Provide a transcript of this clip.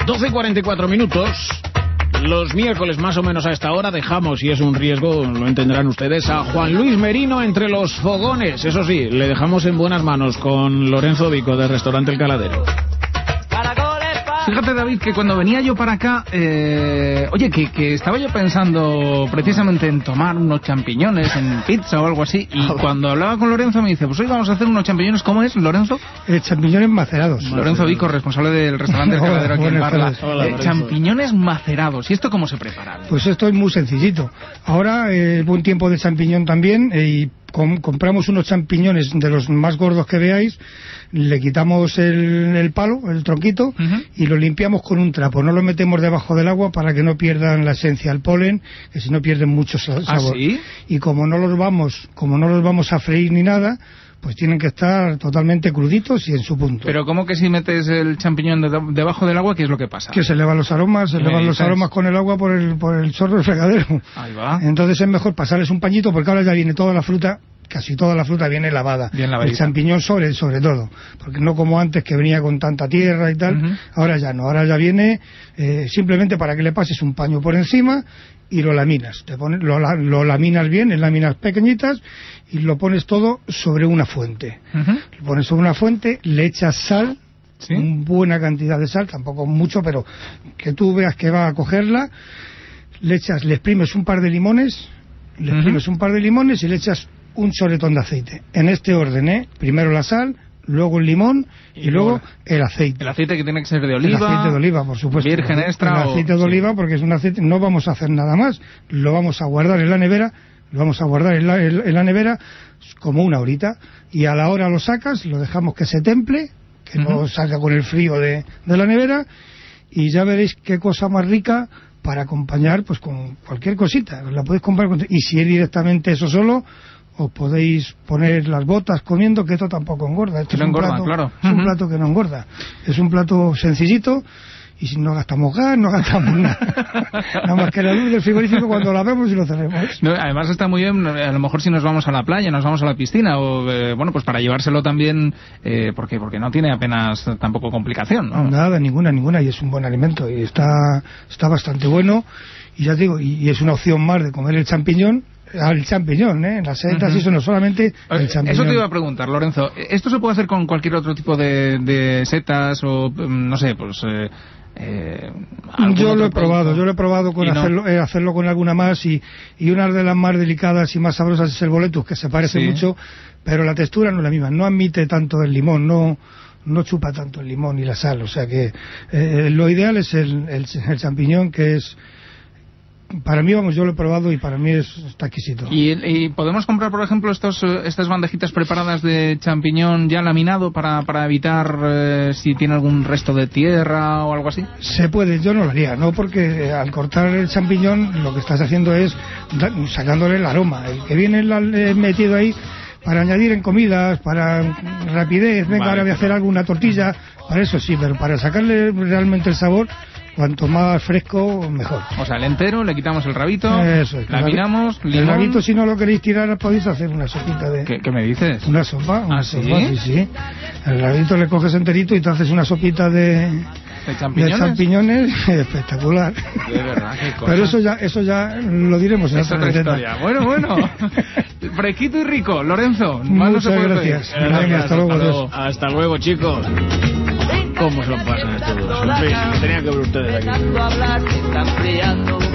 12:44. Los miércoles más o menos a esta hora dejamos, y es un riesgo, lo entenderán ustedes, a Juan Luis Merino entre los fogones. Eso sí, le dejamos en buenas manos con Lorenzo Vico del restaurante El Caladero. Fíjate, David, que cuando venía yo para acá, que estaba yo pensando precisamente en tomar unos champiñones en pizza o algo así, y cuando hablaba con Lorenzo me dice, pues hoy vamos a hacer unos champiñones. ¿Cómo es, Lorenzo? Champiñones macerados. Lorenzo Vico, responsable del restaurante El Caladero aquí en Parla. Champiñones macerados. ¿Y esto cómo se prepara? Pues esto es muy sencillito. Ahora, buen tiempo de champiñón también, y compramos unos champiñones de los más gordos que veáis, le quitamos el palo, el tronquito, y lo limpiamos con un trapo. No lo metemos debajo del agua para que no pierdan la esencia, el polen, que si no pierden mucho sabor. ¿Ah, sí? Y como no los vamos a freír ni nada, pues tienen que estar totalmente cruditos y en su punto. Pero ¿cómo que si metes el champiñón debajo del agua, qué es lo que pasa? Que se elevan los aromas, con el agua por el chorro del fregadero. Ahí va. Entonces es mejor pasarles un pañito, porque ahora ya viene toda la fruta, casi toda la fruta viene lavada. Bien lavadita. El champiñón sobre todo, porque no como antes, que venía con tanta tierra y tal. Ahora ya no, ahora ya viene simplemente para que le pases un paño por encima y lo laminas. Lo laminas bien en láminas pequeñitas y lo pones todo sobre una fuente. Lo pones sobre una fuente, le echas sal, ¿sí? Una buena cantidad de sal, tampoco mucho, pero que tú veas que va a cogerla. Le exprimes un par de limones, y le echas un choretón de aceite. En este orden, primero la sal, luego el limón y luego el aceite. El aceite, que tiene que ser de oliva. El aceite de oliva, por supuesto. Virgen extra. El aceite de oliva, porque es un aceite, no vamos a hacer nada más. Lo vamos a guardar en la nevera. Como una horita, y a la hora lo sacas, lo dejamos que se temple, que no salga con el frío de la nevera, y ya veréis qué cosa más rica para acompañar pues con cualquier cosita. La podéis comprar y si es directamente eso solo, os podéis poner las botas comiendo, que esto tampoco engorda. Esto es un plato, es un plato que no engorda. Es un plato sencillito, y si no gastamos gas, no gastamos nada. Nada más que la luz del frigorífico cuando la vemos y lo cerremos. No, además está muy bien, a lo mejor si nos vamos a la playa, nos vamos a la piscina, o pues para llevárselo también, porque no tiene apenas tampoco complicación, ¿no? Nada, ninguna, y es un buen alimento, y está bastante bueno, y ya digo, y es una opción más de comer el champiñón. Al champiñón, las setas, eso no solamente el champiñón. Eso te iba a preguntar, Lorenzo. ¿Esto se puede hacer con cualquier otro tipo de setas o, no sé, pues... Yo lo he probado con hacerlo con alguna más, y una de las más delicadas y más sabrosas es el boletus, que se parece mucho, pero la textura no es la misma, no admite tanto el limón, no chupa tanto el limón y la sal, o sea que lo ideal es el champiñón, que es... Para mí, yo lo he probado y para mí está exquisito. ¿Y podemos comprar, por ejemplo, estas bandejitas preparadas de champiñón ya laminado para evitar si tiene algún resto de tierra o algo así? Se puede, yo no lo haría, ¿no? Porque al cortar el champiñón lo que estás haciendo es sacándole el aroma. El que viene metido ahí para añadir en comidas, para rapidez, ahora voy a hacer alguna tortilla, para eso sí, pero para sacarle realmente el sabor... Cuanto más fresco, mejor. O sea, el entero, le quitamos el rabito, eso, laminamos, limón... El rabito, si no lo queréis tirar, podéis hacer una sopita de... ¿Qué me dices? Una sopa. ¿Sí? Sí. El rabito le coges enterito y te haces una sopita de champiñones espectacular. De verdad, qué cosa. Pero eso ya lo diremos en otra historia. Bueno. Fresquito y rico, Lorenzo. Muchas gracias. Venga, hasta luego, chicos. ¿Cómo se lo pasan todos? En fin, me tenían que ver ustedes aquí.